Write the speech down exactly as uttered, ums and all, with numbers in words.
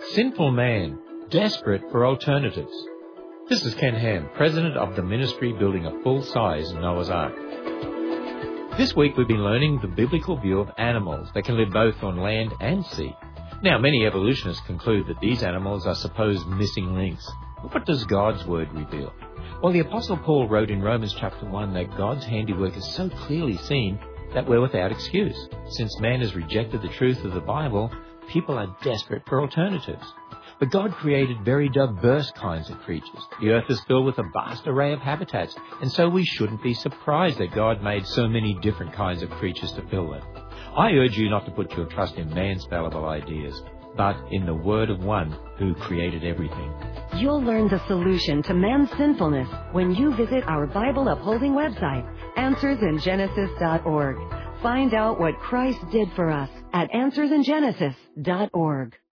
Sinful man, desperate for alternatives. This is Ken Ham, president of the ministry building a full-size Noah's Ark. This week we've been learning the biblical view of animals that can live both on land and sea. Now, many evolutionists conclude that these animals are supposed missing links. But what does God's Word reveal? Well, the Apostle Paul wrote in Romans chapter one that God's handiwork is so clearly seen that we're without excuse. Since man has rejected the truth of the Bible, people are desperate for alternatives. But God created very diverse kinds of creatures. The earth is filled with a vast array of habitats, and so we shouldn't be surprised that God made so many different kinds of creatures to fill them. I urge you not to put your trust in man's fallible ideas, but in the word of one who created everything. You'll learn the solution to man's sinfulness when you visit our Bible-upholding website, answers in genesis dot org. Find out what Christ did for us at answers in genesis dot org.